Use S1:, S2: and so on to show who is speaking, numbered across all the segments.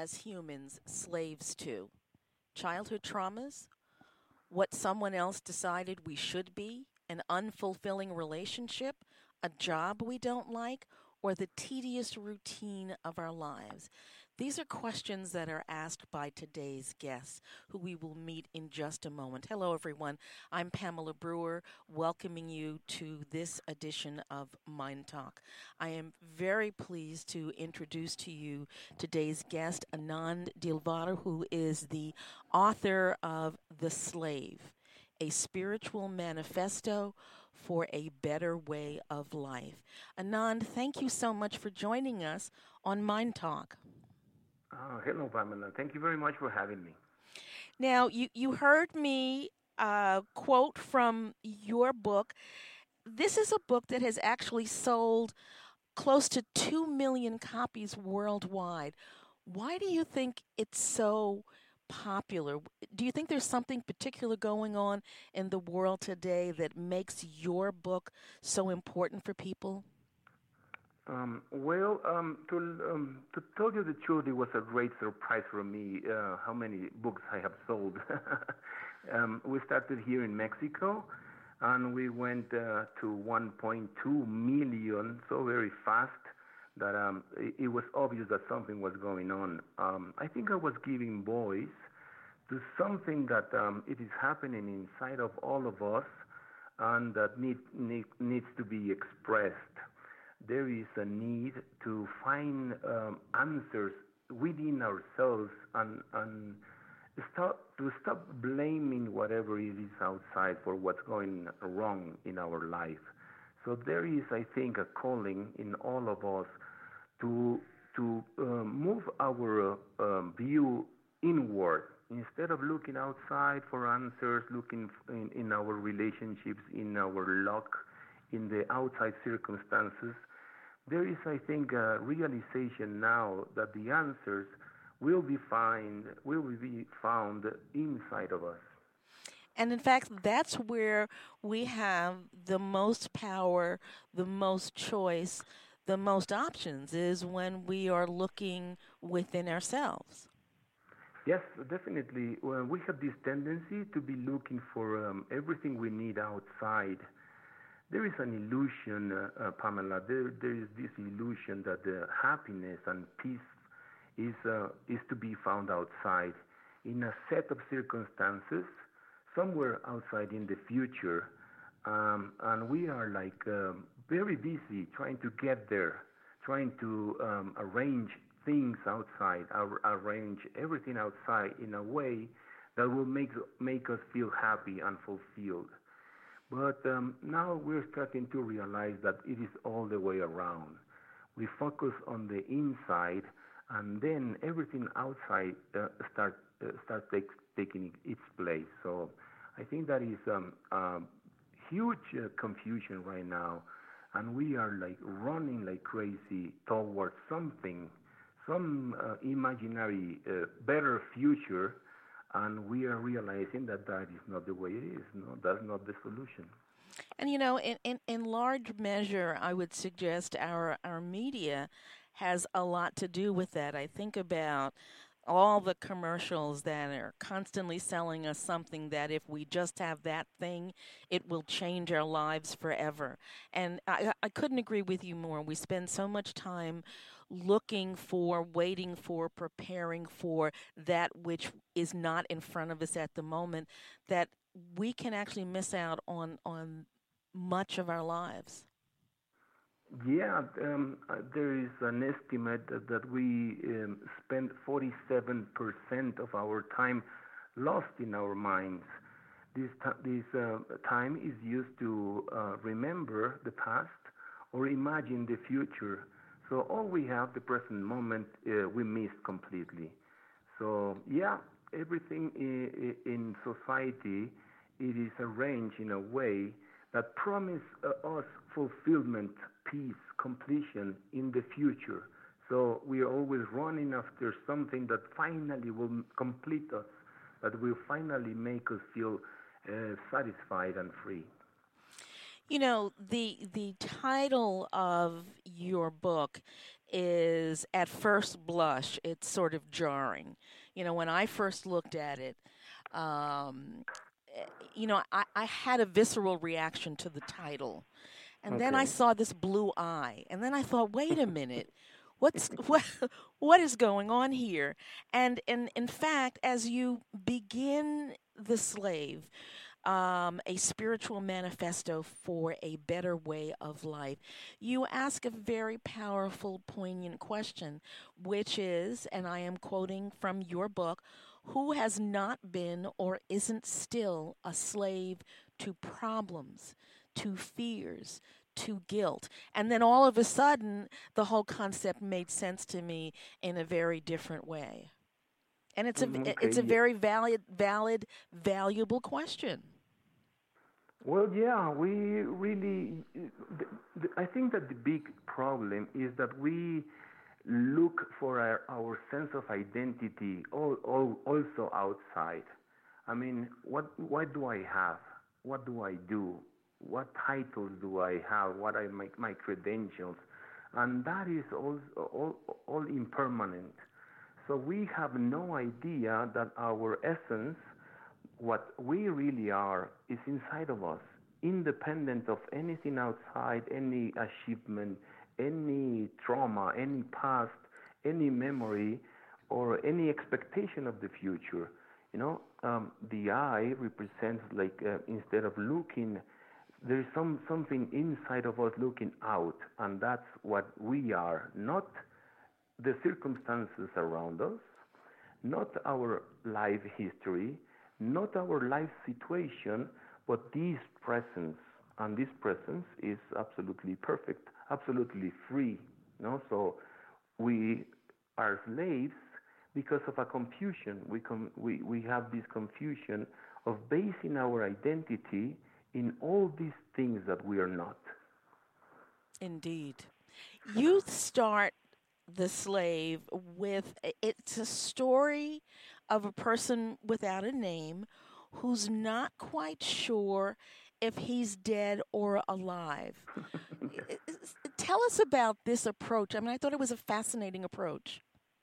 S1: as humans slaves to? Childhood traumas, what someone else decided we should be, an unfulfilling relationship, a job we don't like, or the tedious routine of our lives? These are questions that are asked by today's guests, who we will meet in just a moment. Hello, everyone. I'm Pamela Brewer, welcoming you to this edition of Mind Talk. I am very pleased to introduce to you today's guest, Anand Dilwara, who is the author of The Slave, a spiritual manifesto for a better way of life. Anand, thank you so much for joining us on Mind Talk.
S2: Hello, Pamela. Thank you very much for having me.
S1: Now, you heard me quote from your book. This is a book that has actually sold close to 2 million copies worldwide. Why do you think it's so popular? Do you think there's something particular going on in the world today that makes your book so important for people?
S2: To tell you the truth, it was a great surprise for me how many books I have sold. We started here in Mexico, and we went to 1.2 million so very fast that it was obvious that something was going on. I think I was giving voice to something that it is happening inside of all of us, and that needs to be expressed. There is a need to find answers within ourselves, and stop blaming whatever it is outside for what's going wrong in our life. So there is, I think, a calling in all of us to move our view inward instead of looking outside for answers, looking in our relationships, in our luck, in the outside circumstances. There is, I think, a realization now that the answers will be found inside of us.
S1: And in fact, that's where we have the most power, the most choice, the most options is when we are looking within ourselves.
S2: Yes, definitely. Well, we have this tendency to be looking for everything we need outside. There is an illusion, Pamela. There is this illusion that happiness and peace is to be found outside, in a set of circumstances, somewhere outside in the future, and we are like very busy trying to get there, trying to arrange things outside, arrange everything outside in a way that will make us feel happy and fulfilled. But now we're starting to realize that it is all the way around. We focus on the inside, and then everything outside taking its place. So I think that is huge confusion right now, and we are like running like crazy towards something, some imaginary better future, and we are realizing that that is not the way it is. No, that's not the solution.
S1: And you know, in large measure, I would suggest our media has a lot to do with that. I think about all the commercials that are constantly selling us something that if we just have that thing, it will change our lives forever. And I couldn't agree with you more. We spend so much time looking for, waiting for, preparing for that which is not in front of us at the moment that we can actually miss out on much of our lives.
S2: Yeah, there is an estimate that we spend 47% of our time lost in our minds. This time is used to remember the past or imagine the future. So all we have, the present moment, we missed completely. So yeah, everything in society, it is arranged in a way that promise us fulfillment, peace, completion in the future. So we are always running after something that finally will complete us, that will finally make us feel satisfied and free.
S1: You know, the title of your book is, at first blush, it's sort of jarring. When I first looked at it, um, I had a visceral reaction to the title. And then I
S2: Okay.
S1: saw this blue eye. And then I thought, wait a minute. What what is going on here? And in fact, as you begin The Slave, a spiritual manifesto for a better way of life, you ask a very powerful, poignant question, which is, and I am quoting from your book, who has not been or isn't still a slave to problems, to fears, to guilt? And then all of a sudden, the whole concept made sense to me in a very different way. And
S2: Okay.
S1: it's a
S2: Yeah.
S1: very valid, valuable question.
S2: Well, yeah, we really. I think that the big problem is that we look for our sense of identity also outside. I mean, what do I have? What do I do? What titles do I have? What are my credentials? And that is all impermanent. So we have no idea that our essence, what we really are, is inside of us, independent of anything outside, any achievement, any trauma, any past, any memory, or any expectation of the future. The eye represents, like, instead of looking, there is something inside of us looking out, and that's what we are, not the circumstances around us, not our life history, not our life situation, but this presence. And this presence is absolutely perfect, absolutely free. So we are slaves because of a confusion. We have this confusion of basing our identity in all these things that we are not.
S1: Indeed. You start The Slave with, it's a story of a person without a name who's not quite sure if he's dead or alive. Tell us about this approach. I mean, I thought it was a fascinating approach.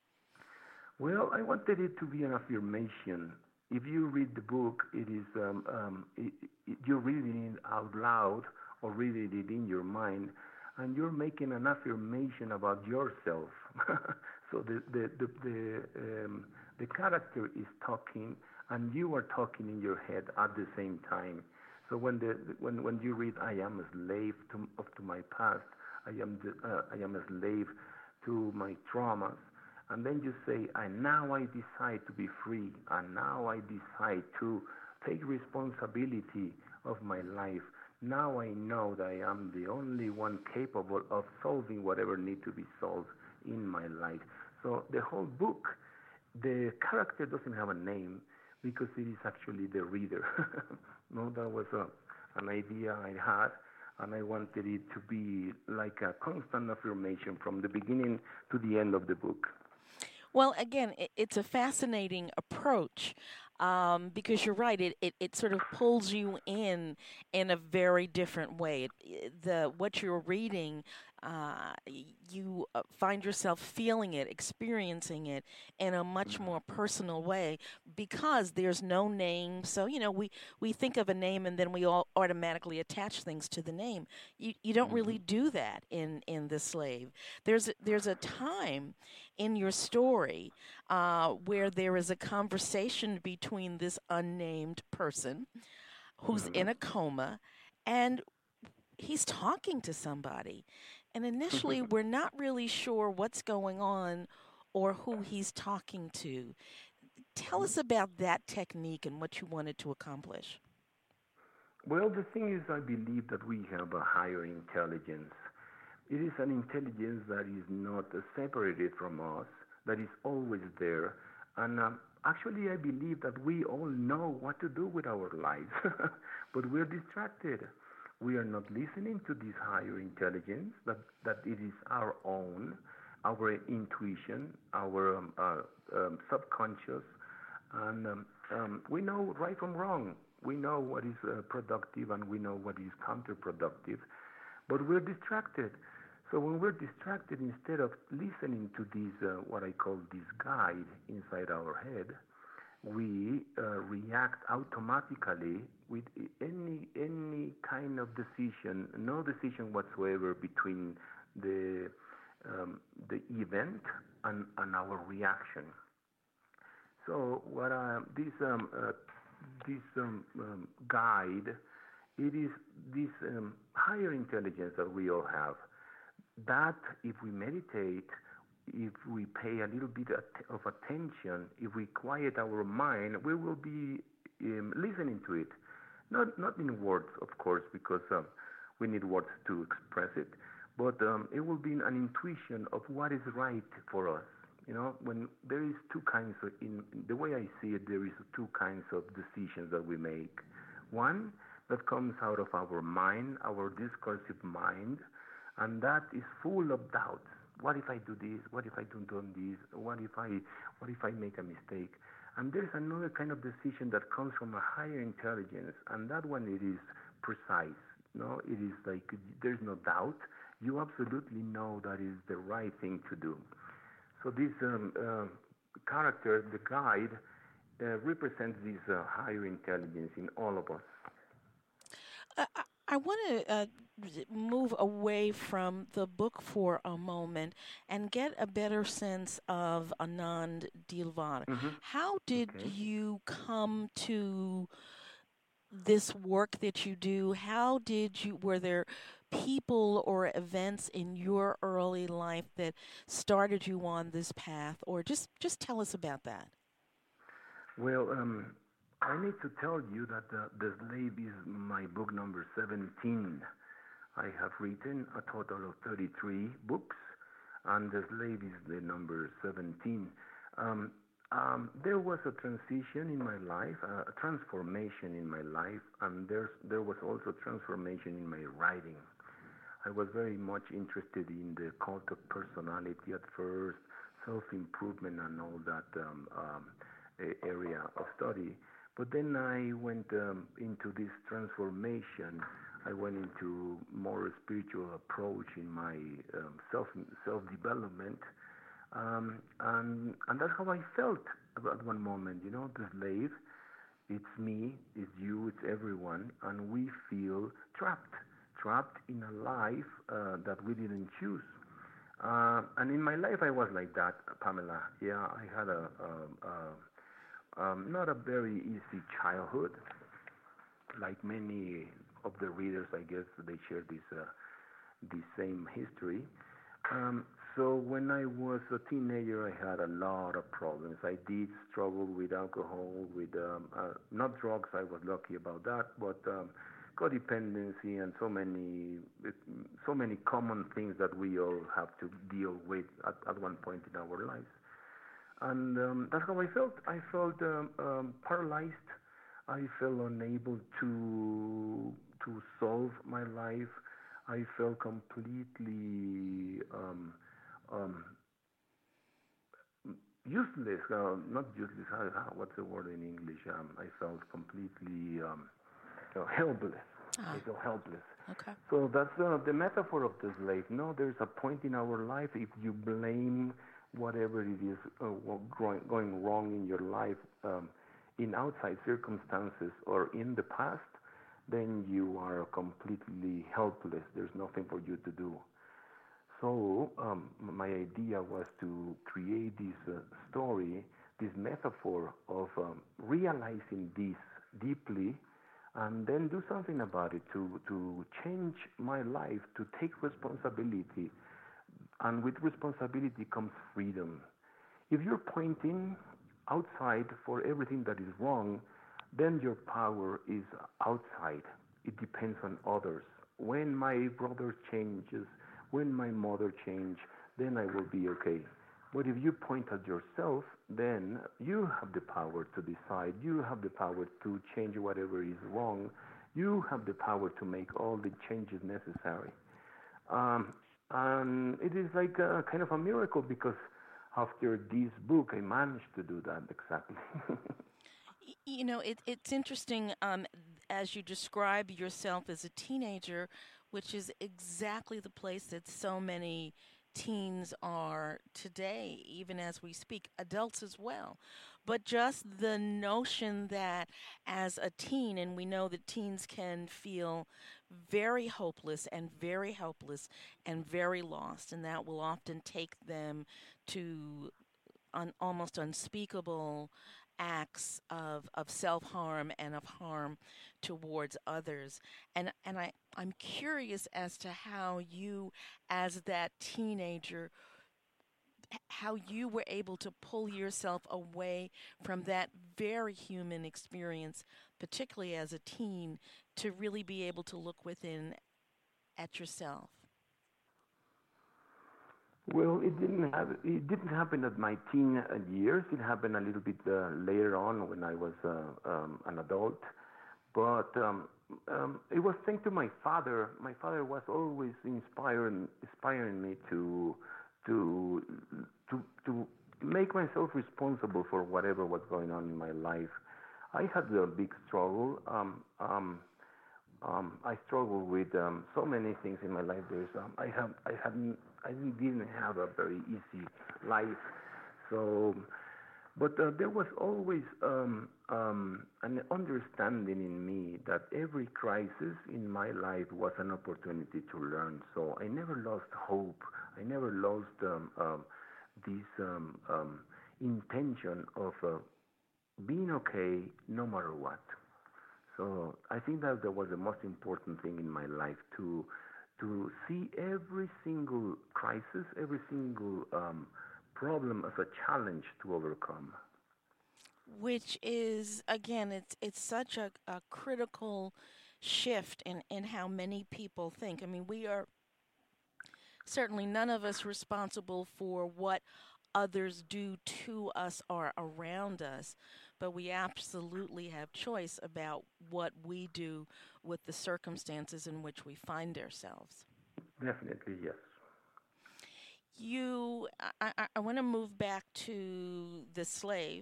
S2: Well, I wanted it to be an affirmation. If you read the book, it is you're reading it out loud or reading it in your mind, and you're making an affirmation about yourself. So the character is talking, and you are talking in your head at the same time. So when you read, I am a slave to my past, I am a slave to my traumas, and then you say, and now I decide to be free, and now I decide to take responsibility of my life. Now I know that I am the only one capable of solving whatever needs to be solved in my life. So the whole book, the character doesn't have a name because it is actually the reader. No, that was an idea I had, and I wanted it to be like a constant affirmation from the beginning to the end of the book.
S1: Well, again, it's a fascinating approach, because you're right. It sort of pulls you in a very different way. What you're reading, you find yourself feeling it, experiencing it in a much more personal way because there's no name. So we think of a name and then we all automatically attach things to the name. You don't
S2: Mm-hmm.
S1: really do that in The Slave. There's a time in your story where there is a conversation between this unnamed person who's
S2: Mm-hmm.
S1: in a coma and he's talking to somebody. And initially, we're not really sure what's going on or who he's talking to. Tell us about that technique and what you wanted to accomplish.
S2: Well, the thing is, I believe that we have a higher intelligence. It is an intelligence that is not separated from us, that is always there. And actually, I believe that we all know what to do with our lives, but we're distracted. We are not listening to this higher intelligence, that it is our own, our intuition, our subconscious, and we know right from wrong. We know what is productive and we know what is counterproductive, but we're distracted. So when we're distracted, instead of listening to this, what I call this guide inside our head, we react automatically with any kind of decision, no decision whatsoever between the the event and our reaction. So what this guide, it is this higher intelligence that we all have. That if we meditate, if we pay a little bit of attention, if we quiet our mind, we will be listening to it. Not in words, of course, because we need words to express it, but it will be an intuition of what is right for us. You know, when there is two kinds of, in the way I see it, there is two kinds of decisions that we make. One that comes out of our mind, our discursive mind, and that is full of doubts. What if I do this? What if I don't do this? What if I make a mistake? And there's another kind of decision that comes from a higher intelligence, and that one it is precise. No, it is like there's no doubt. You absolutely know that is the right thing to do. So this character, the guide, represents this higher intelligence in all of us.
S1: I want to move away from the book for a moment and get a better sense of Anand Dilwar.
S2: Hmm.
S1: How did
S2: Okay.
S1: you come to this work that you do? Were there people or events in your early life that started you on this path? Or just tell us about that.
S2: Well, I need to tell you that The Slave is my book number 17. I have written a total of 33 books, and The Slave is the number 17. Um, there was a transition in my life, a transformation in my life, and there was also transformation in my writing. I was very much interested in the cult of personality at first, self-improvement and all that area of study. But then I went into this transformation. I went into more spiritual approach in my self development, and that's how I felt at one moment. You know, the slave. It's me, it's you, it's everyone, and we feel trapped in a life that we didn't choose. And in my life, I was like that, Pamela. Yeah, I had not a very easy childhood, like many of the readers. I guess they share this same history. Um, so when I was a teenager, I had a lot of problems. I did struggle with alcohol, with not drugs. I was lucky about that, but codependency and so many common things that we all have to deal with at one point in our lives. And that's how I felt. I felt paralyzed. I felt unable to solve my life. I felt completely um, useless. Not useless. What's the word in English? I felt completely helpless.
S1: Ah,
S2: I felt helpless.
S1: okay.
S2: So that's the metaphor of the slave. No, there's a point in our life if you blame whatever it is going wrong in your life in outside circumstances or in the past, then you are completely helpless. There's nothing for you to do. So my idea was to create this story, this metaphor of realizing this deeply and then do something about it to change my life, to take responsibility. And with responsibility comes freedom. If you're pointing outside for everything that is wrong, then your power is outside. It depends on others. When my brother changes, when my mother change, then I will be okay. But if you point at yourself, then you have the power to decide. You have the power to change whatever is wrong. You have the power to make all the changes necessary. Um, and it is like a kind of a miracle because after this book, I managed to do that exactly.
S1: It's interesting as you describe yourself as a teenager. which is exactly the place that so many teens are today, even as we speak, adults as well. But just the notion that as a teen, and we know that teens can feel very hopeless and very helpless and very lost, and that will often take them to almost unspeakable acts of self harm and of harm towards others. I'm curious as to how you, as that teenager, how you were able to pull yourself away from that very human experience, particularly as a teen, to really be able to look within at yourself.
S2: Well, it didn't happen at my teen years. It happened a little bit later on when I was an adult. But it was thanks to my father. My father was always inspiring me to to make myself responsible for whatever was going on in my life. I had a big struggle. I struggle with so many things in my life. I didn't have a very easy life. So, but there was always an understanding in me that every crisis in my life was an opportunity to learn. So I never lost hope. I never lost this intention of being okay no matter what. So I think that was the most important thing in my life to see every single crisis, every single problem as a challenge to overcome.
S1: Which is, again, it's such a critical shift in how many people think. I mean, we are certainly none of us responsible for what others do to us or around us, but we absolutely have choice about what we do with the circumstances in which we find ourselves.
S2: Definitely, yes.
S1: I want to move back to The Slave,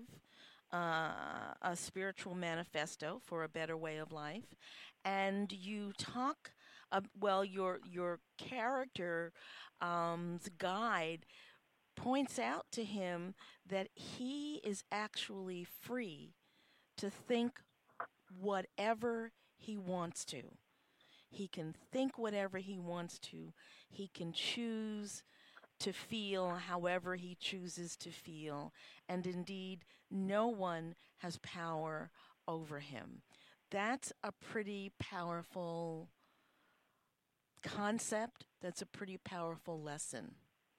S1: a spiritual manifesto for a better way of life. And you talk, well, your character, guide points out to him that he is actually free to think whatever he wants to. He can think whatever he wants to. He can choose to feel however he chooses to feel. And indeed, no one has power over him. That's a pretty powerful concept. That's a pretty powerful lesson.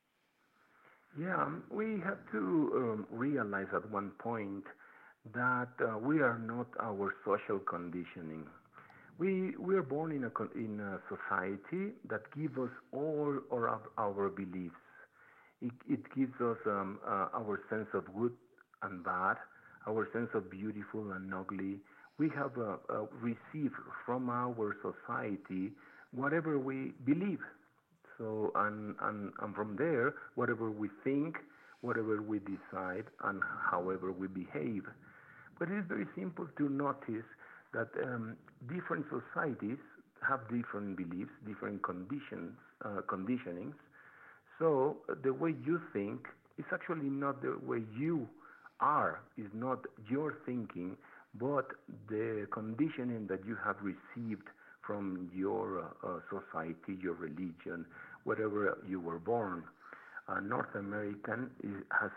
S2: Yeah, we have to realize at one point that we are not our social conditioning. We are born in a society that gives us all of our beliefs. It gives us our sense of good and bad, our sense of beautiful and ugly. We have received from our society whatever we believe. So, and from there, whatever we think, whatever we decide, and however we behave. But it's very simple to notice that different societies have different beliefs, different conditionings. So the way you think is actually not the way you are, is not your thinking, but the conditioning that you have received from your society, your religion, wherever you were born. North American has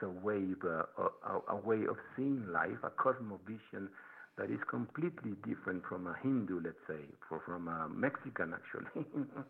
S2: a way of seeing life, a cosmovision that is completely different from a Hindu, let's say, from a Mexican actually.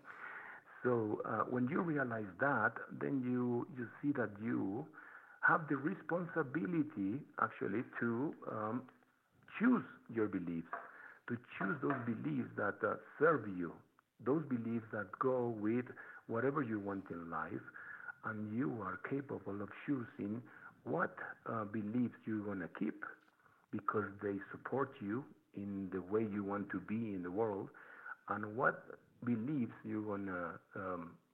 S2: So when you realize that, then you see that you have the responsibility actually to choose your beliefs, to choose those beliefs that serve you, those beliefs that go with whatever you want in life, and you are capable of choosing what beliefs you're going to keep because they support you in the way you want to be in the world, and what beliefs you're going to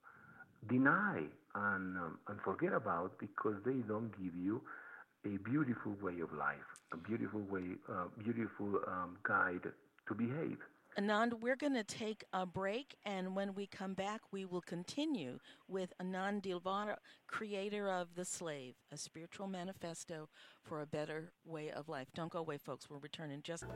S2: deny and forget about because they don't give you a beautiful way of life, a beautiful way, beautiful guide to behave.
S1: Anand, we're going to take a break, and when we come back, we will continue with Anand Dilvara, creator of The Slave, a spiritual manifesto for a better way of life. Don't go away, folks. We'll return in just.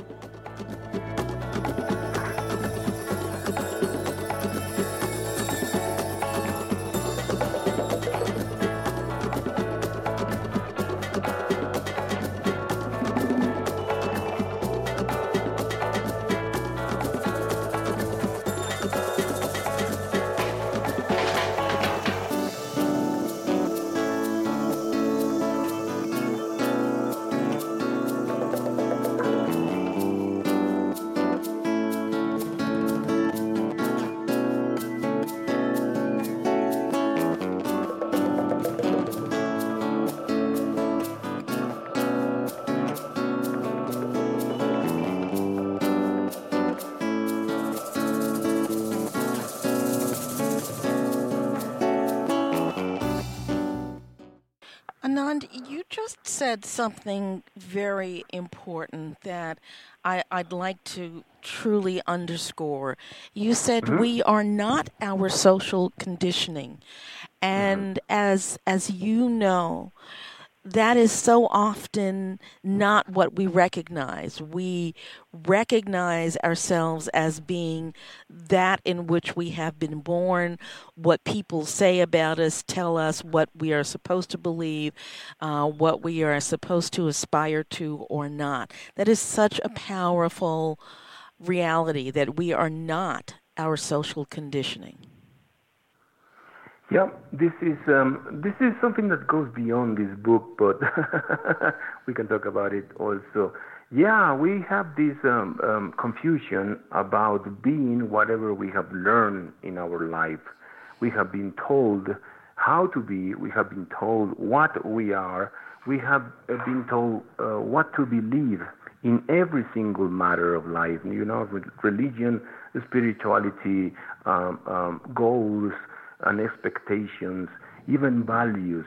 S1: Anand, you just said something very important that I'd like to truly underscore. You said
S2: Mm-hmm.
S1: we are not our social conditioning.
S2: Mm-hmm.
S1: And as you know, that is so often not what we recognize. We recognize ourselves as being that in which we have been born, what people say about us, tell us what we are supposed to believe, what we are supposed to aspire to or not. That is such a powerful reality that we are not our social conditioning.
S2: Yeah, this is something that goes beyond this book, but we can talk about it also. Yeah, we have this confusion about being whatever we have learned in our life. We have been told how to be. We have been told what we are. We have been told what to believe in every single matter of life. You know, religion, spirituality, goals and expectations, even values,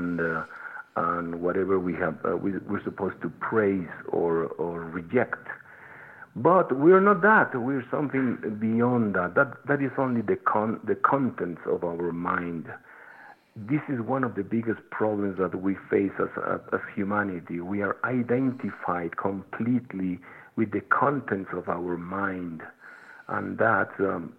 S2: and whatever we have, we're supposed to praise or reject. But we're not that. We're something beyond that. That is only the contents of our mind. This is one of the biggest problems that we face as humanity. We are identified completely with the contents of our mind, and that.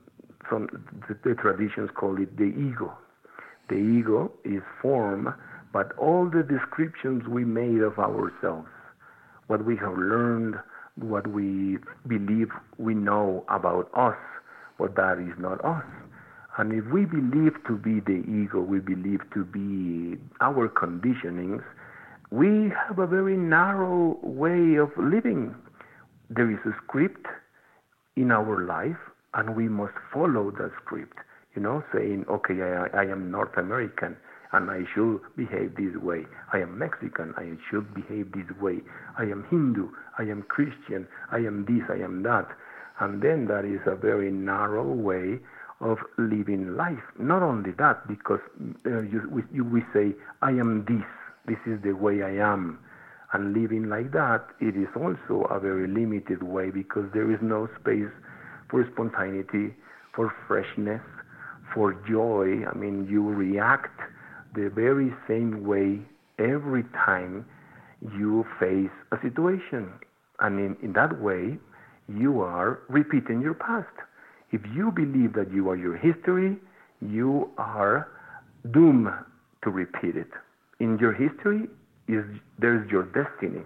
S2: The traditions call it the ego. The ego is form, but all the descriptions we made of ourselves, what we have learned, what we believe we know about us, but that is not us. And if we believe to be the ego, we believe to be our conditionings, we have a very narrow way of living. There is a script in our life, and we must follow that script, you know, saying, okay, I am North American, and I should behave this way. I am Mexican, I should behave this way. I am Hindu, I am Christian, I am this, I am that. And then that is a very narrow way of living life. Not only that, because we say, I am this is the way I am. And living like that, it is also a very limited way, because there is no space for spontaneity, for freshness, for joy. I mean, you react the very same way every time you face a situation. And in that way, you are repeating your past. If you believe that you are your history, you are doomed to repeat it. In your history, there's your destiny.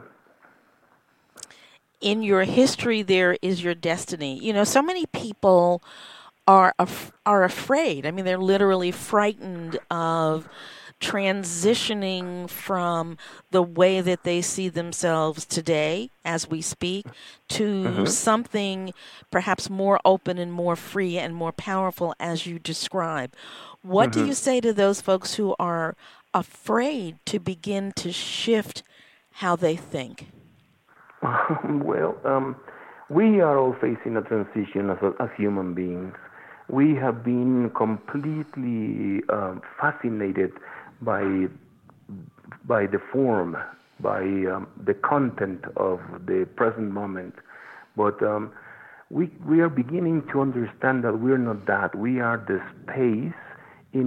S1: In your history, there is your destiny. You know, so many people are afraid. I mean, they're literally frightened of transitioning from the way that they see themselves today, as we speak, to
S2: Mm-hmm.
S1: something perhaps more open and more free and more powerful, as you describe. What do
S2: Mm-hmm.
S1: you say to those folks who are afraid to begin to shift how they think?
S2: Well, we are all facing a transition as human beings. We have been completely fascinated by by the form, by the content of the present moment, but we are beginning to understand that we're not that. We are the space in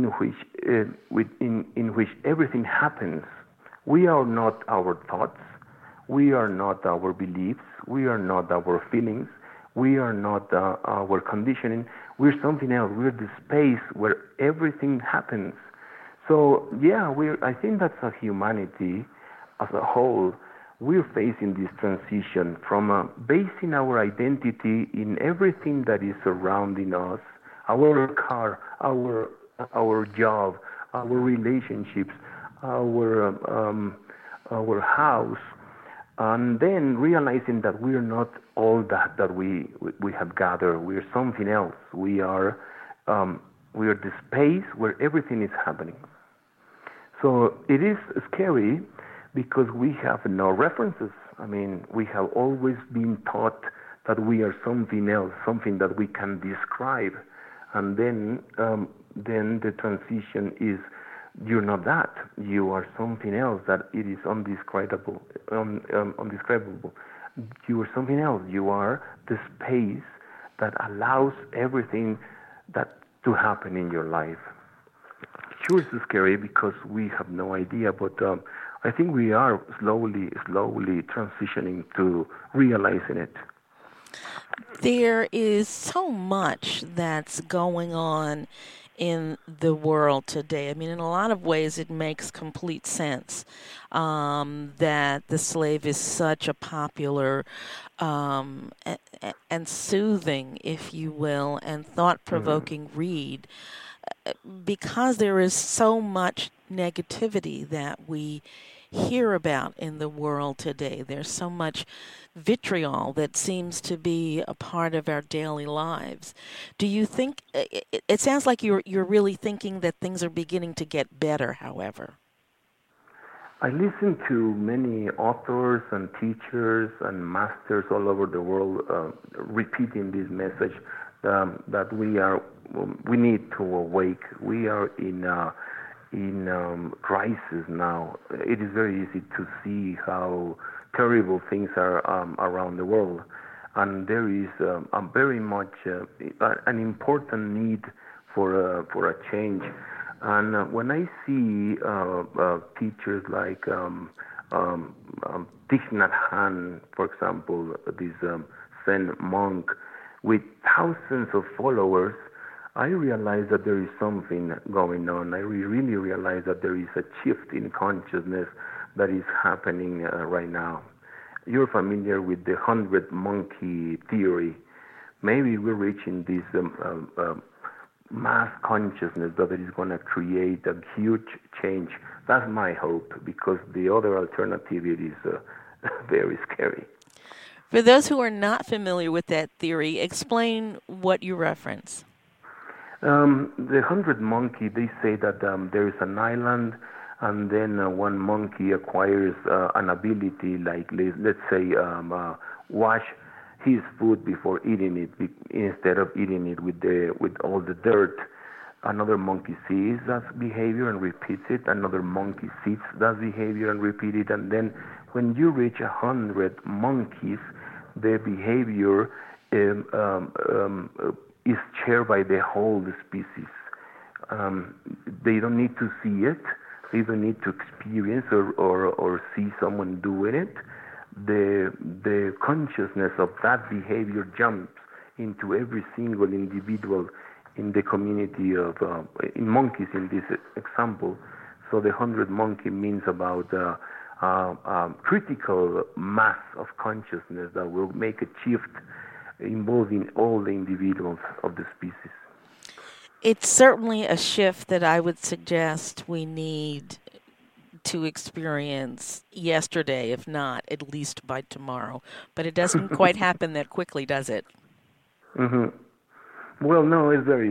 S2: which everything happens. We are not our thoughts. We are not our beliefs. We are not our feelings. We are not our conditioning. We're something else. We're the space where everything happens. So yeah, I think that's a humanity as a whole. We're facing this transition from basing our identity in everything that is surrounding us, our car, our job, our relationships, our house, and then realizing that we're not all that we have gathered. We're something else. We are the space where everything is happening. So it is scary because we have no references. I mean, we have always been taught that we are something else, something that we can describe, and then the transition is, you're not that. You are something else that it is undescribable. Undescribable. You are something else. You are the space that allows everything that to happen in your life. Sure, it's scary because we have no idea, but I think we are slowly transitioning to realizing it.
S1: There is so much that's going on in the world today. I mean, in a lot of ways, it makes complete sense that the slave is such a popular and soothing, if you will, and thought-provoking read, because there is so much negativity that we hear about in the world today. There's so much vitriol that seems to be a part of our daily lives. Do you think it sounds like you're really thinking that things are beginning to get better, however?
S2: I listen to many authors and teachers and masters all over the world repeating this message that we need to awake. We are in crisis now. It is very easy to see how terrible things are around the world, and there is a very much an important need for a change. And when I see teachers like Thich Nhat Hanh, for example, this Zen monk with thousands of followers, I realize that there is something going on. I really realize that there is a shift in consciousness that is happening right now. You're familiar with the 100 monkey theory. Maybe we're reaching this mass consciousness that is going to create a huge change. That's my hope, because the other alternative is very scary.
S1: For those who are not familiar with that theory, explain what you reference.
S2: The 100 monkey, they say that there is an island, and then one monkey acquires an ability, like let's say wash his food before eating it, instead of eating it with all the dirt. Another monkey sees that behavior and repeats it. Another monkey sees that behavior and repeats it. And then when you reach 100 monkeys, the behavior is shared by the whole species. They don't need to see it. They don't need to experience or see someone doing it. The consciousness of that behavior jumps into every single individual in the community of in monkeys in this example. So the 100 monkey means about critical mass of consciousness that will make a shift involving all the individuals of the species.
S1: It's certainly a shift that I would suggest we need to experience yesterday, if not at least by tomorrow. But it doesn't quite happen that quickly, does it?
S2: Mm-hmm. Well, no, it's very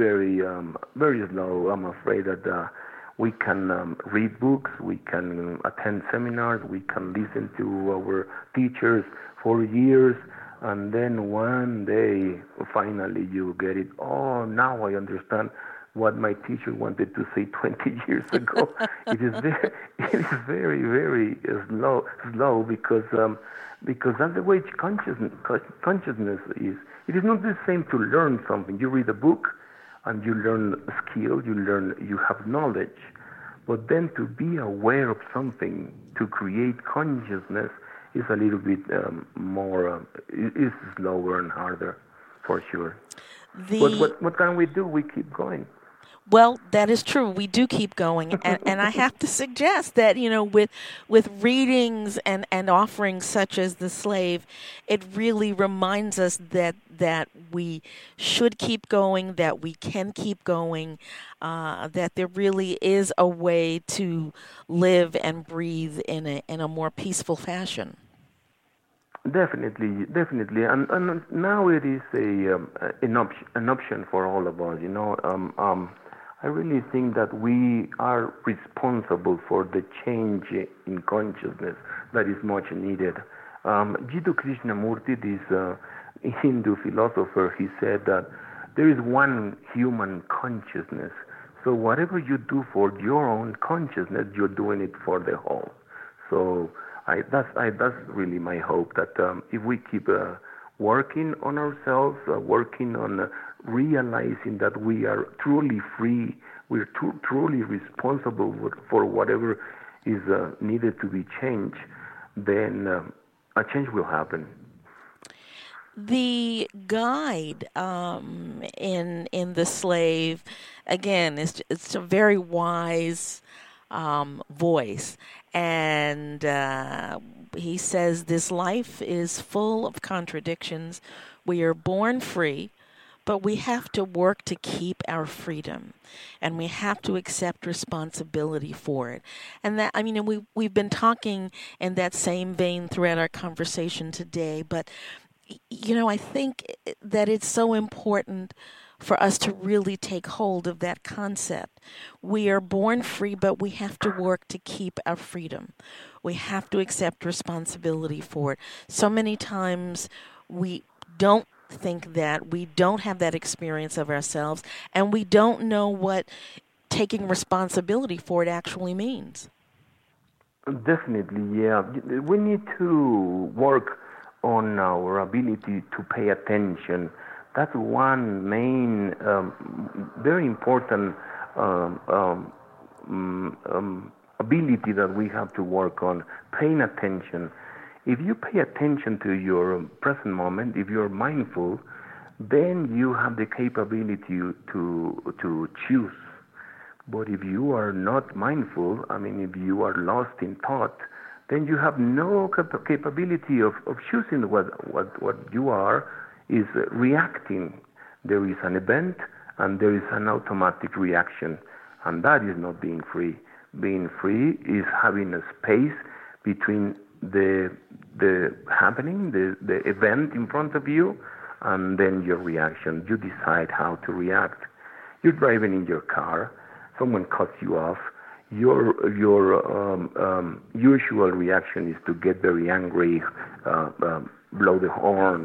S2: slow. I'm afraid that we can read books, we can attend seminars, we can listen to our teachers for years, and then one day, finally, you get it. Oh, now I understand what my teacher wanted to say 20 years ago. It is very, very slow because that's the way consciousness is It is not the same to learn something. You read a book and you learn a skill, you have knowledge. But then to be aware of something, to create consciousness, is a little bit more, is slower and harder, for sure. What can we do? We keep going.
S1: Well, that is true. We do keep going, and I have to suggest that with readings and offerings such as The Slave, it really reminds us that we should keep going, that we can keep going, that there really is a way to live and breathe in a more peaceful fashion.
S2: Definitely, definitely, and now it is an option for all of us. I really think that we are responsible for the change in consciousness that is much needed. Jiddu Krishnamurti, this Hindu philosopher, he said that there is one human consciousness. So whatever you do for your own consciousness, you're doing it for the whole. So that's really my hope, that if we keep working on ourselves, working on realizing that we are truly free, we're truly responsible for whatever is needed to be changed, then a change will happen.
S1: The guide in The Slave, again, it's a very wise voice, and he says this life is full of contradictions. We are born free, but we have to work to keep our freedom, and we have to accept responsibility for it. And that, I mean, we've been talking in that same vein throughout our conversation today, but I think that it's so important for us to really take hold of that concept. We are born free, but we have to work to keep our freedom. We have to accept responsibility for it. So many times we don't think that, we don't have that experience of ourselves, and we don't know what taking responsibility for it actually means.
S2: Definitely, yeah. We need to work on our ability to pay attention. That's one main, very important ability that we have to work on, paying attention. If you pay attention to your present moment, if you're mindful, then you have the capability to choose. But if you are not mindful, I mean, if you are lost in thought, then you have no capability of choosing what you are, is reacting. There is an event and there is an automatic reaction, and that is not being free. Being free is having a space between the happening, the event in front of you, and then your reaction. You decide how to react. You're driving in your car, someone cuts you off. Your usual reaction is to get very angry, blow the horn,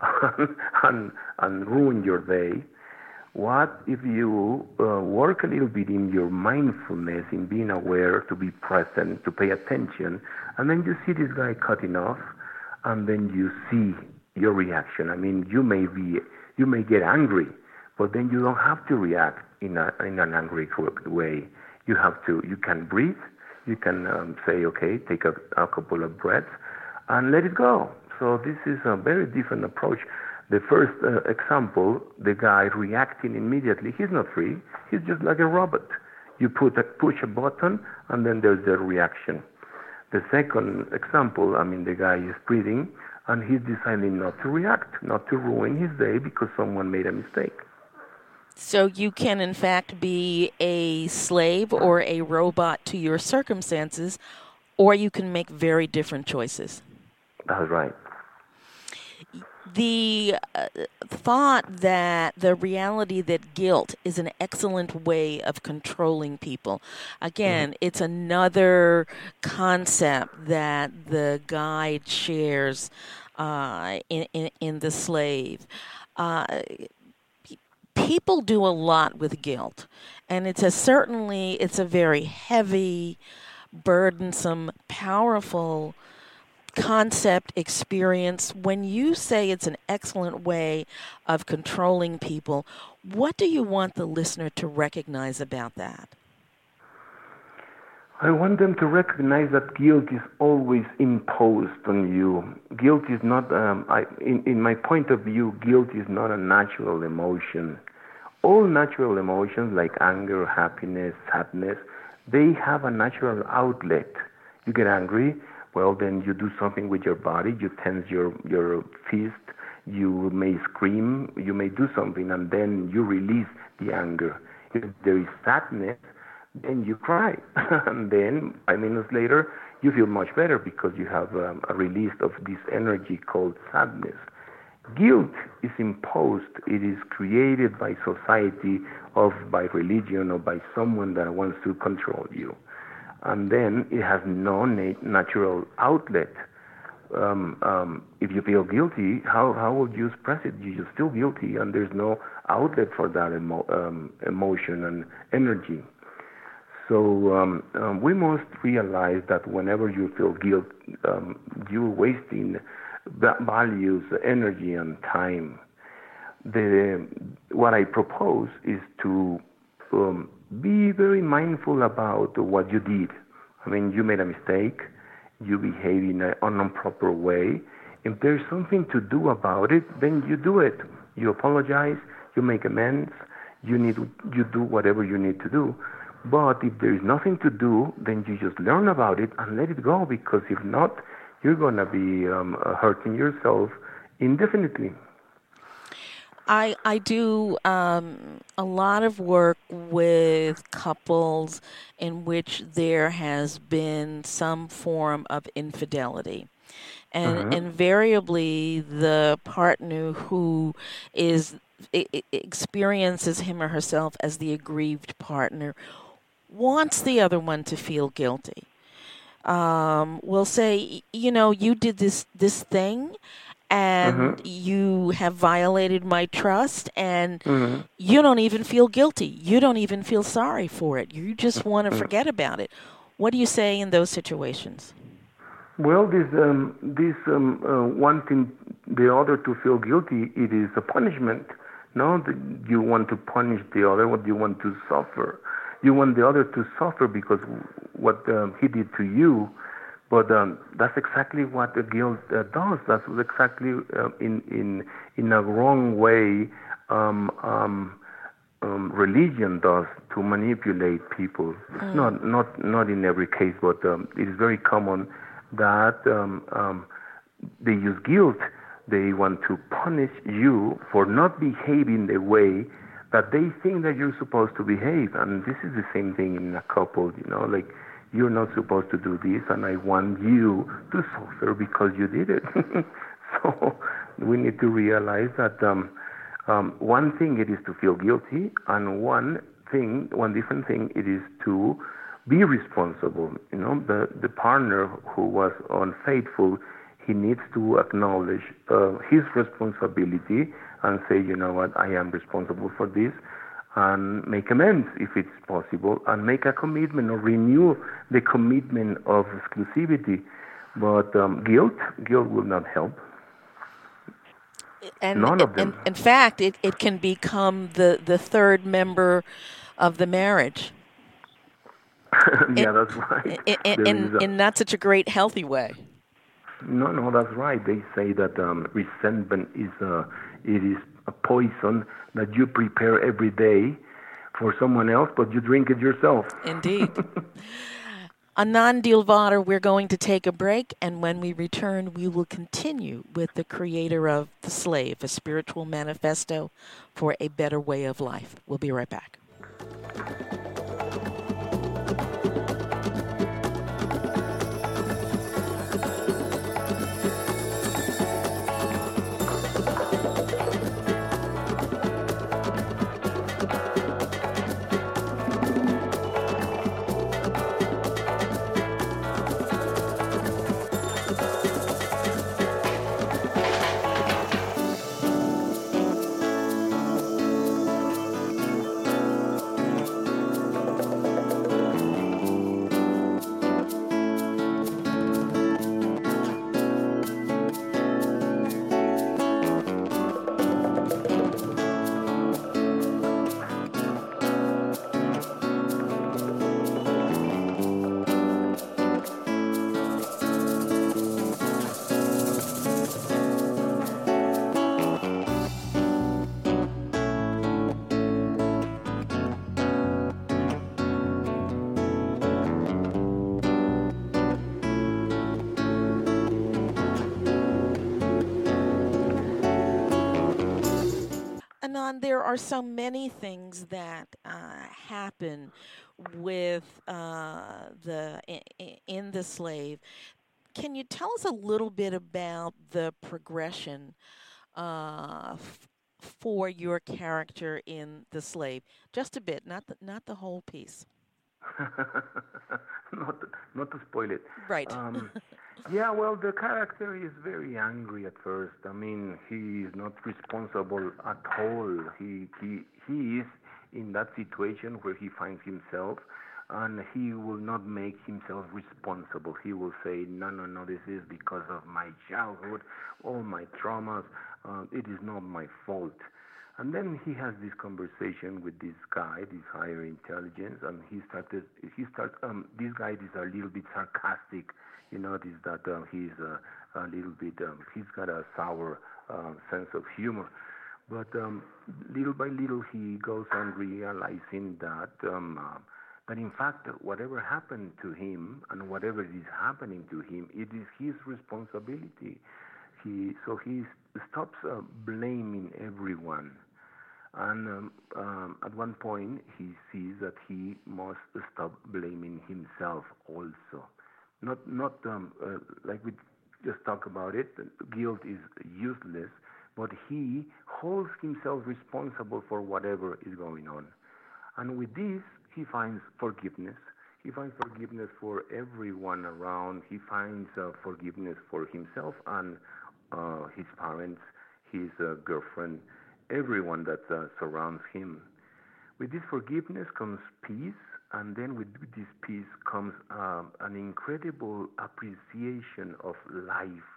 S2: and ruin your day. What if you work a little bit in your mindfulness, in being aware, to be present, to pay attention, and then you see this guy cutting off, and then you see your reaction. I mean, you may get angry, but then you don't have to react in an angry way. You can breathe, you can say, okay, take a couple of breaths, and let it go. So this is a very different approach. The first example, the guy reacting immediately, he's not free. He's just like a robot. You push a button, and then there's the reaction. The second example, I mean, the guy is breathing, and he's deciding not to react, not to ruin his day because someone made a mistake.
S1: So you can, in fact, be a slave or a robot to your circumstances, or you can make very different choices.
S2: That's right.
S1: The thought that the reality that guilt is an excellent way of controlling people. Again, it's another concept that the guide shares in The Slave. People do a lot with guilt, and it's a very heavy, burdensome, powerful concept, experience, when you say it's an excellent way of controlling people, what do you want the listener to recognize about that?
S2: I want them to recognize that guilt is always imposed on you. Guilt is not, in my point of view, guilt is not a natural emotion. All natural emotions like anger, happiness, sadness, they have a natural outlet. You get angry, well, then you do something with your body, you tense your fist, you may scream, you may do something, and then you release the anger. If there is sadness, then you cry. And then 5 minutes later, you feel much better because you have a release of this energy called sadness. Guilt is imposed. It is created by society or by religion or by someone that wants to control you. And then it has no natural outlet. If you feel guilty, how would you express it? You just feel guilty, and there's no outlet for that emotion and energy. So we must realize that whenever you feel guilt, you're wasting values, energy, and time. What I propose is to be very mindful about what you did. I mean, you made a mistake, you behave in an improper way. If there's something to do about it, then you do it. You apologize, you make amends, you do whatever you need to do. But if there is nothing to do, then you just learn about it and let it go, because if not, you're going to be hurting yourself indefinitely.
S1: I do a lot of work with couples in which there has been some form of infidelity. And invariably, the partner who experiences him or herself as the aggrieved partner wants the other one to feel guilty. Will say, you did this thing, and you have violated my trust, and you don't even feel guilty. You don't even feel sorry for it. You just want to forget about it. What do you say in those situations?
S2: Well, this wanting the other to feel guilty, it is a punishment. No, you want to punish the other. What you want to suffer? You want the other to suffer because what he did to you. But that's exactly what the guilt does. That's exactly in a wrong way religion does, to manipulate people. It's not in every case, but it is very common that they use guilt. They want to punish you for not behaving the way that they think that you're supposed to behave. And this is the same thing in a couple, like, you're not supposed to do this, and I want you to suffer because you did it. So we need to realize that one thing it is to feel guilty, and one different thing it is to be responsible. The partner who was unfaithful, he needs to acknowledge his responsibility and say, you know what, I am responsible for this, and make amends if it's possible, and make a commitment or renew the commitment of exclusivity. But guilt will not help.
S1: And
S2: none of them.
S1: In fact, it can become the third member of the marriage.
S2: Yeah, that's right.
S1: In not such a great, healthy way.
S2: No, that's right. They say that resentment is a poison that you prepare every day for someone else, but you drink it yourself.
S1: Indeed. Anand Dilawar, we're going to take a break, and when we return, we will continue with the creator of The Slave, a spiritual manifesto for a better way of life. We'll be right back. Adnan, there are so many things that happen with in the slave. Can you tell us a little bit about the progression for your character in the slave? Just a bit, not the whole piece.
S2: not not to spoil it.
S1: Right.
S2: Um, yeah, well, the character is very angry at first. I mean, he is not responsible at all. He is in that situation where he finds himself, and he will not make himself responsible. He will say, no, no, no, this is because of my childhood, all my traumas. It is not my fault. And then he has this conversation with this guy, this higher intelligence, and this guy is a little bit sarcastic, this that he's a little bit, he's got a sour sense of humor. But little by little he goes on realizing that in fact whatever happened to him and whatever is happening to him, it is his responsibility. So he stops blaming everyone. And at one point, he sees that he must stop blaming himself also. Not like we just talk about it. Guilt is useless, but he holds himself responsible for whatever is going on. And with this, he finds forgiveness. He finds forgiveness for everyone around. He finds forgiveness for himself and his parents, his girlfriend, everyone that surrounds him. With this forgiveness comes peace, and then with this peace comes an incredible appreciation of life.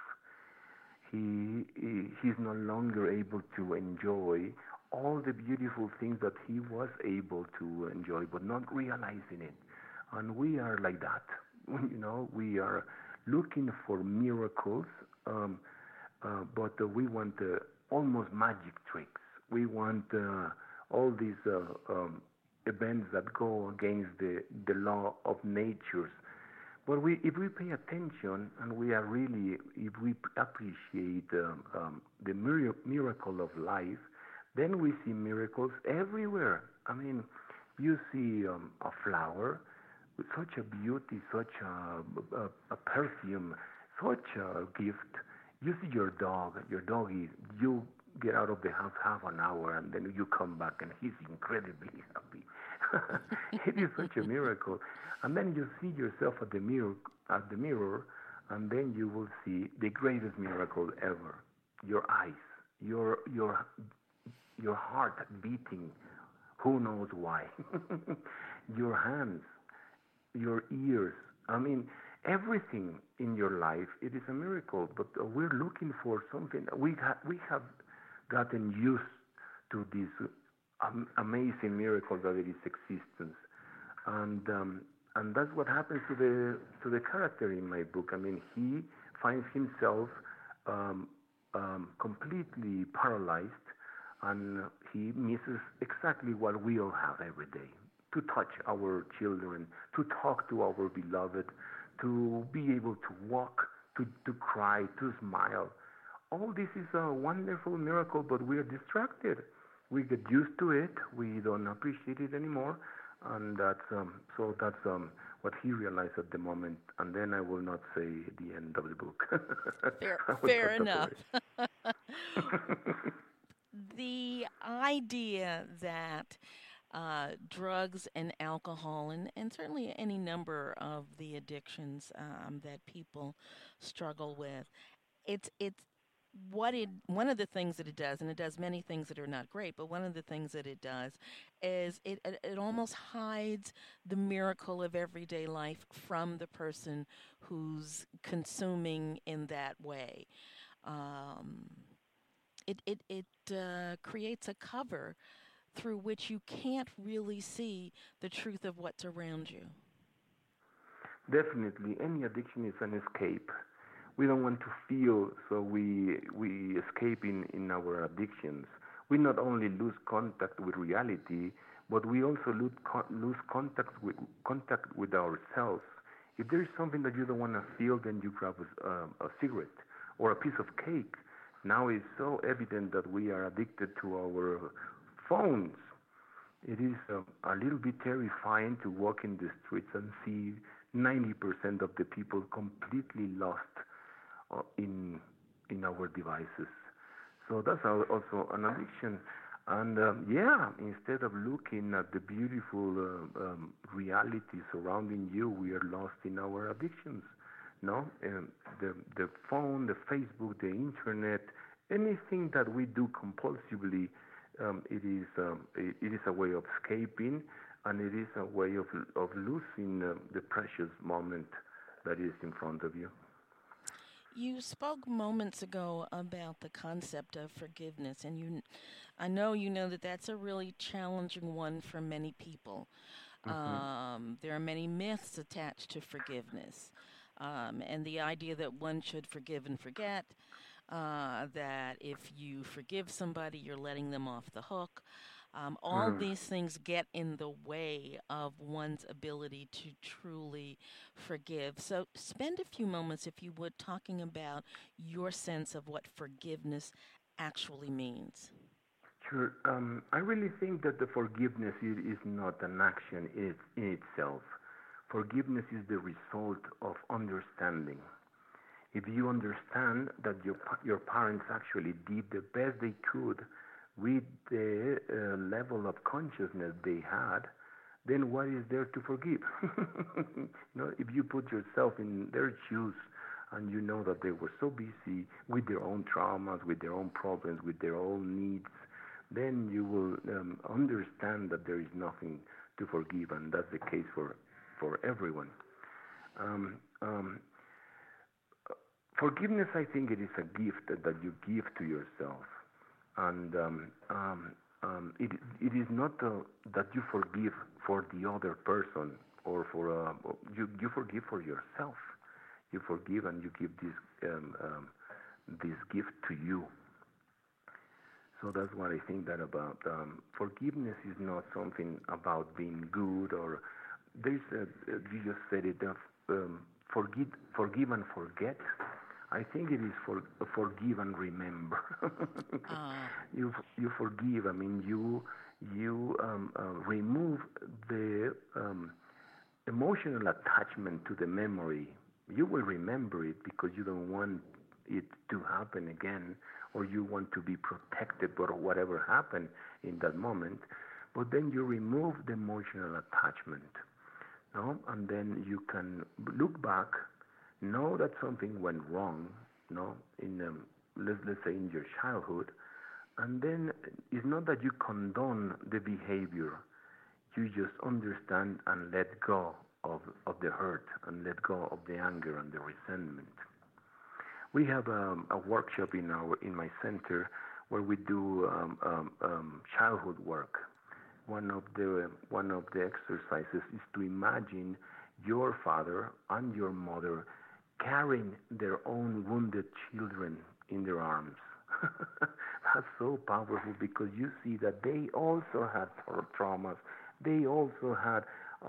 S2: He's no longer able to enjoy all the beautiful things that he was able to enjoy, but not realizing it. And we are like that. We are looking for miracles, but we want almost magic tricks. We want all these events that go against the law of nature. But if we pay attention and if we appreciate the miracle of life, then we see miracles everywhere. I mean, you see a flower with such a beauty, such a perfume, such a gift. You see your dog. You get out of the house half an hour and then you come back and he's incredibly happy. It is such a miracle. And then you see yourself at the mirror, and then you will see the greatest miracle ever. Your eyes, your heart beating, who knows why. Your hands, your ears. I mean, everything in your life, it is a miracle, but we're looking for something. We have gotten used to this amazing miracle that it is existence, and that's what happens to the character in my book. I mean, he finds himself completely paralyzed, and he misses exactly what we all have every day: to touch our children, to talk to our beloved, to be able to walk, to cry, to smile. All this is a wonderful miracle, but we are distracted. We get used to it. We don't appreciate it anymore, and that's what he realized at the moment. And then I will not say the end of the book.
S1: Fair enough. The idea that drugs and alcohol, and certainly any number of the addictions that people struggle with, it's one of the things that it does, and it does many things that are not great, but one of the things that it does is it almost hides the miracle of everyday life from the person who's consuming in that way. Um, it creates a cover through which you can't really see the truth of what's around you.
S2: Definitely, any addiction is an escape. We don't want to feel, so we escape in our addictions. We not only lose contact with reality, but we also lose contact with ourselves. If there is something that you don't want to feel, then you grab a cigarette or a piece of cake. Now it's so evident that we are addicted to our phones. It is a little bit terrifying to walk in the streets and see 90% of the people completely lost in our devices. So that's also an addiction. And yeah, instead of looking at the beautiful reality surrounding you, we are lost in our addictions. No, the phone, the Facebook, the internet, anything that we do compulsively, it is a way of escaping, and it is a way of losing the precious moment that is in front of you.
S1: You spoke moments ago about the concept of forgiveness, and I know you know that that's a really challenging one for many people.
S2: Hmm.
S1: There are many myths attached to forgiveness, and the idea that one should forgive and forget, that if you forgive somebody, you're letting them off the hook. All
S2: Mm.
S1: these things get in the way of one's ability to truly forgive. So, spend a few moments, if you would, talking about your sense of what forgiveness actually means.
S2: Sure. I really think that the forgiveness is not an action in itself. Forgiveness is the result of understanding. If you understand that your parents actually did the best they could with the level of consciousness they had, then what is there to forgive? If you put yourself in their shoes and you know that they were so busy with their own traumas, with their own problems, with their own needs, then you will understand that there is nothing to forgive, and that's the case for everyone. Um, um, Forgiveness, I think, it is a gift that you give to yourself, and it is not that you forgive for the other person or for you forgive for yourself. You forgive and you give this gift to you. So that's what I think that about forgiveness is not something about being good or there's you just said it forgive and forget. I think it is forgive and remember.
S1: Uh,
S2: You forgive. I mean you remove the emotional attachment to the memory. You will remember it because you don't want it to happen again, or you want to be protected or whatever happened in that moment. But then you remove the emotional attachment, no? And then you can look back, know that something went wrong, no, in let's say in your childhood, and then it's not that you condone the behavior, you just understand and let go of the hurt and let go of the anger and the resentment. We have a workshop in my center where we do childhood work. One of the exercises is to imagine your father and your mother carrying their own wounded children in their arms. That's so powerful because you see that they also had traumas. They also had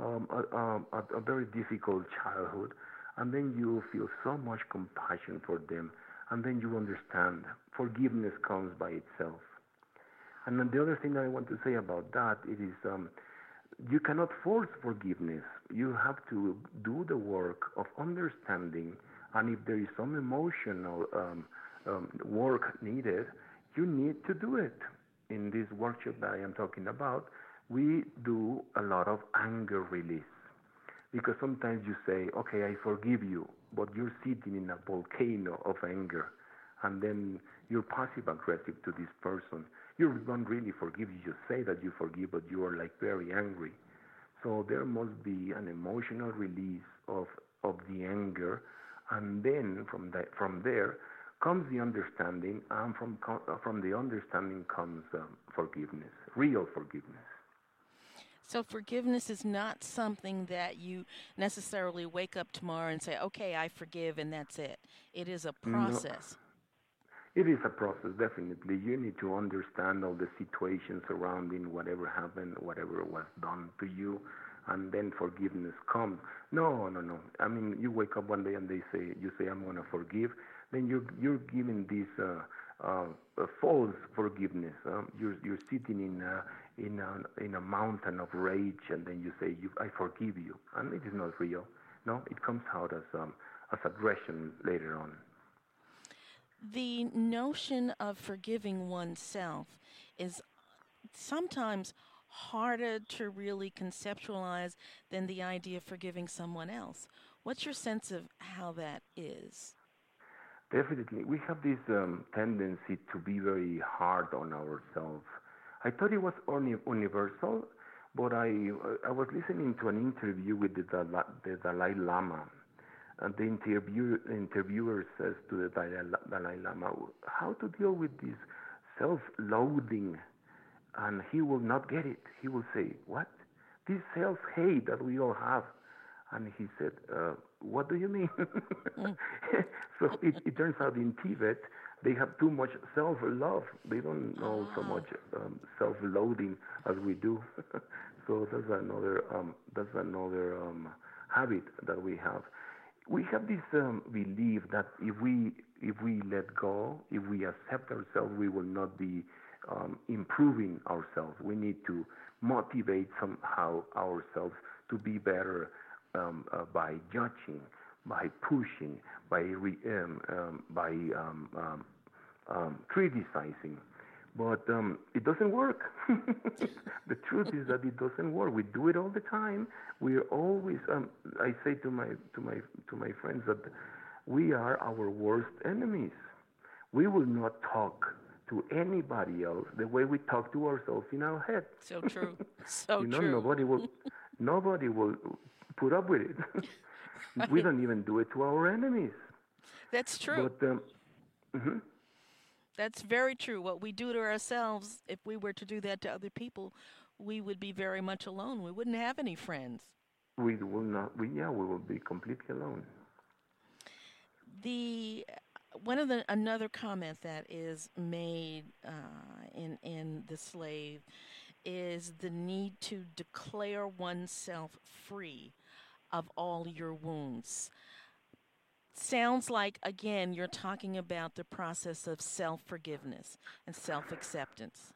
S2: a very difficult childhood, and then you feel so much compassion for them, and then you understand forgiveness comes by itself. And then the other thing that I want to say about that it is you cannot force forgiveness. You have to do the work of understanding, and if there is some emotional work needed, you need to do it. In this workshop that I am talking about, we do a lot of anger release. Because sometimes you say, okay, I forgive you, but you're sitting in a volcano of anger, and then you're passive aggressive to this person. You don't really forgive. You just say that you forgive, but you are like very angry. So there must be an emotional release of the anger, and then from there comes the understanding, and from the understanding comes forgiveness, real forgiveness.
S1: so, forgiveness is not something that you necessarily wake up tomorrow and say, okay, I forgive, and that's it. It is a
S2: No,
S1: process.
S2: it is a process, definitely. You need to understand all the situations surrounding whatever happened, whatever was done to you, and then forgiveness comes. No, no, no. I mean, you wake up one day and you say, I'm going to forgive. Then you're giving this false forgiveness. You're sitting in a mountain of rage, and then you say, "I forgive you," and it is not real. No, it comes out as aggression later on.
S1: The notion of forgiving oneself is sometimes harder to really conceptualize than the idea of forgiving someone else. What's your sense of how that is?
S2: Definitely, we have this tendency to be very hard on ourselves. I thought it was only universal, but I was listening to an interview with the Dalai Lama, and the interviewer says to the Dalai Lama how to deal with this self-loathing, and he will not get it. He will say, "What? This self-hate that we all have." And he said, "What do you mean?"
S1: Mm.
S2: So it turns out in Tibet, they have too much self-love. They don't know so
S1: Ah,
S2: much self-loathing as we do. So that's another habit that we have. We have this belief that if we let go, if we accept ourselves, we will not be improving ourselves. We need to motivate somehow ourselves to be better by judging, by pushing, by criticizing. But it doesn't work. The truth is that it doesn't work. We do it all the time. We're always. I say to my friends that we are our worst enemies. We will not talk to anybody else the way we talk to ourselves in our head.
S1: so true. So
S2: You know,
S1: true.
S2: nobody will put up with it. We
S1: Right.
S2: don't even do it to our enemies.
S1: That's true.
S2: But mhm.
S1: That's very true. What we do to ourselves, if we were to do that to other people, we would be very much alone. We wouldn't have any friends.
S2: We will not. We will be completely alone.
S1: The one of the another comment that is made in the slave is the need to declare oneself free of all your wounds. Sounds like, again, you're talking about the process of self forgiveness and self acceptance.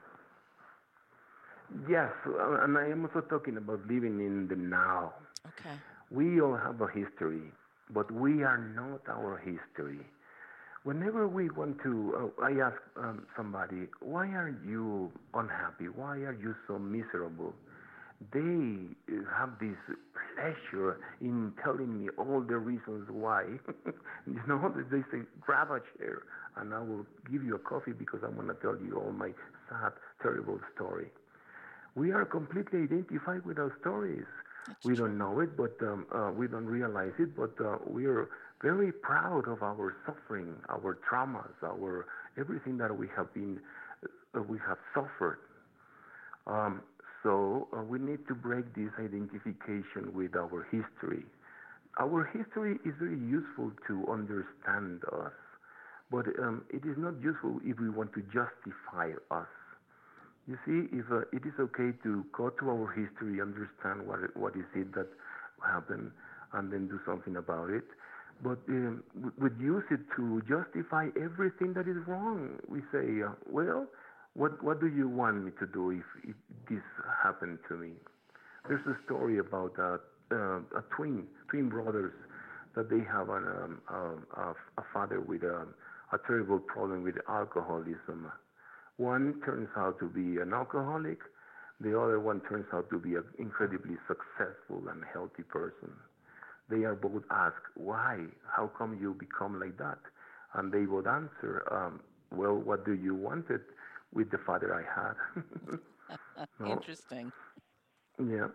S2: Yes, and I am also talking about living in the now.
S1: Okay.
S2: We all have a history, but we are not our history. Whenever we want to, I ask somebody, "Why are you unhappy? Why are you so miserable?" They have this pleasure in telling me all the reasons why. They say, "Grab a chair, and I will give you a coffee because I'm going to tell you all my sad, terrible story." We are completely identified with our stories.
S1: That's
S2: We don't
S1: true.
S2: know it, but we don't realize it. But we are very proud of our suffering, our traumas, our everything that we have suffered. Um, so we need to break this identification with our history. Our history is very useful to understand us, but it is not useful if we want to justify us. You see, if it is okay to go to our history, understand what is it that happened, and then do something about it, but we use it to justify everything that is wrong. We say, well, what do you want me to do if this happened to me? There's a story about a twin brothers that they have a father with a terrible problem with alcoholism. One turns out to be an alcoholic. The other one turns out to be an incredibly successful and healthy person. They are both asked, "Why? How come you become like that?" And they would answer, "Well, what do you want it with the father I had?" No,
S1: Interesting.
S2: yeah.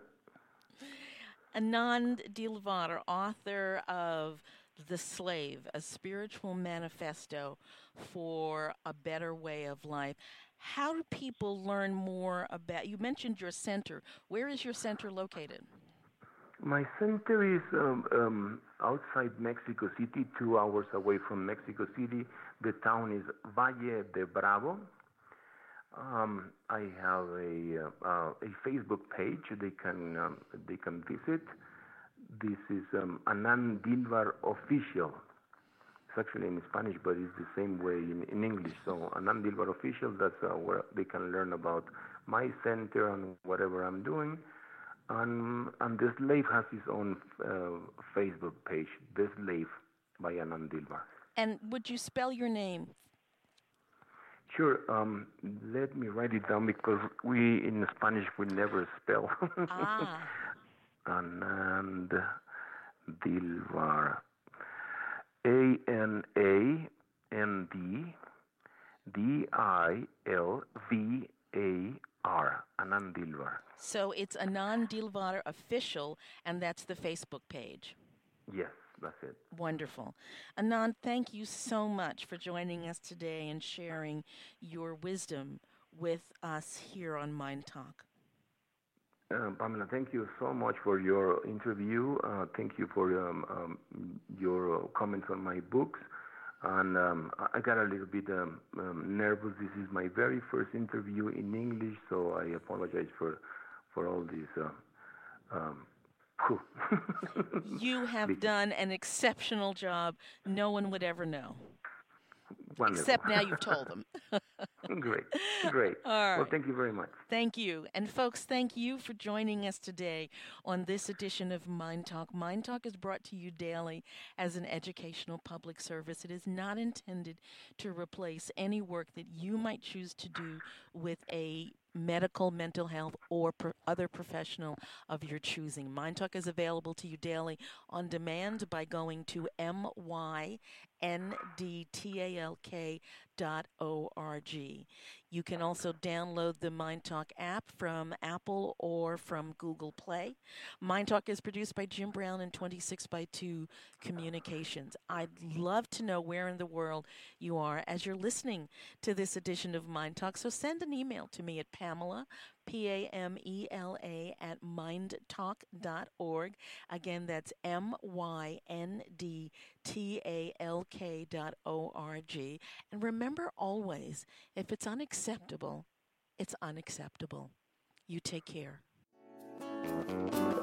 S1: Anand Dilawar, author of The Slave, a spiritual manifesto for a better way of life. How do people learn more about? You mentioned your center. Where is your center located?
S2: My center is outside Mexico City, 2 hours away from Mexico City. The town is Valle de Bravo. I have a Facebook page they can visit. This is Anand Dilwar Official. It's actually in Spanish, but it's the same way in English. So Anand Dilbar Official, that's where they can learn about my center and whatever I'm doing. And The Slave has his own Facebook page, The Slave by Anand Dilbar.
S1: And would you spell your name?
S2: Sure. Let me write it down because we in Spanish we never spell.
S1: Ah.
S2: Anand Dilbar. ANANDDILVAR. Anand Dilbar.
S1: So it's Anand Dilbar Official, and that's the Facebook page.
S2: Yes, that's it.
S1: Wonderful. Anand, thank you so much for joining us today and sharing your wisdom with us here on Mind Talk.
S2: Pamela, thank you so much for your interview. Thank you for your comments on my books. And I got a little bit nervous. This is my very first interview in English, so I apologize for all this.
S1: You have done an exceptional job. No one would ever know.
S2: Wonderful.
S1: Except now you've told them.
S2: Great.
S1: All right.
S2: Well, thank you very much.
S1: Thank you. And folks, thank you for joining us today on this edition of Mind Talk. Mind Talk is brought to you daily as an educational public service. It is not intended to replace any work that you might choose to do with a medical, mental health, or other professional of your choosing. Mind Talk is available to you daily on demand by going to myndtalk.org. You can also download the Mind Talk app from Apple or from Google Play. Mind Talk is produced by Jim Brown and 26x2 Communications. I'd love to know where in the world you are as you're listening to this edition of Mind Talk. So send an email to me at Pamela, Pamela, at mindtalk.org. Again, that's myndtalk.org. And remember always, if it's unacceptable, it's unacceptable. You take care.